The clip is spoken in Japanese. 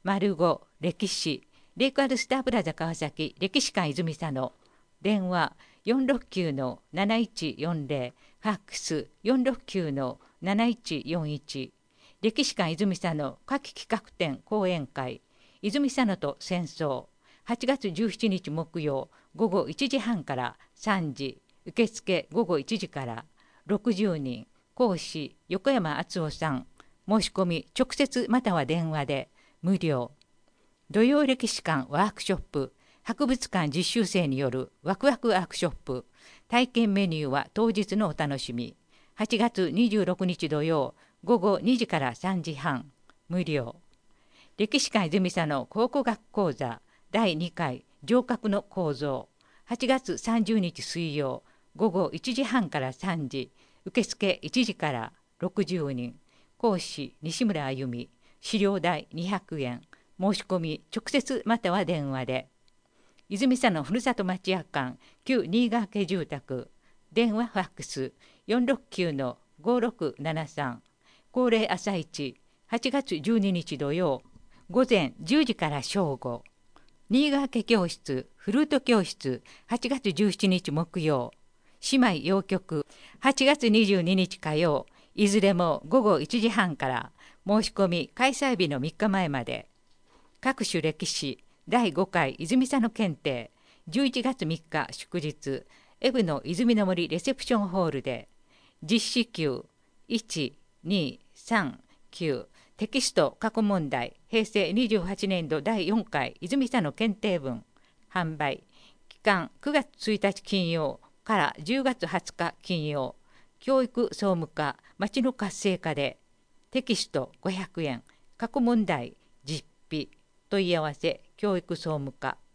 5歴史レイクアルスタープラザ川崎歴史館泉佐野電話469-7140ファックス469-7141歴史館泉佐野夏季企画展講演会泉佐野と戦争8月17日木曜午後1時半から3時受付午後1時から60人講師横山敦夫さん申し込み直接または電話で無料土曜歴史館ワークショップ博物館実習生によるワクワクワークショップ体験メニューは当日のお楽しみ8月26日土曜午後2時から3時半無料歴史館泉佐野考古学講座第2回城郭の構造8月30日水曜午後1時半から3時受付1時から60人講師西村あゆみ資料代200円申し込み直接または電話で泉佐野ふるさと町屋館旧新川家住宅電話ファックス469-5673恒例朝市8月12日土曜午前10時から正午新川家教室フルート教室8月17日木曜姉妹洋曲8月22日火曜いずれも午後1時半から申し込み開催日の3日前まで各種歴史第5回泉佐野検定11月3日祝日エブの泉の森レセプションホールで実施級1239テキスト過去問題平成28年度第4回泉佐野検定文販売期間9月1日金曜から10月20日金曜教育総務課町の活性化でテキスト500円過去問題実費問い合わせ教育総務課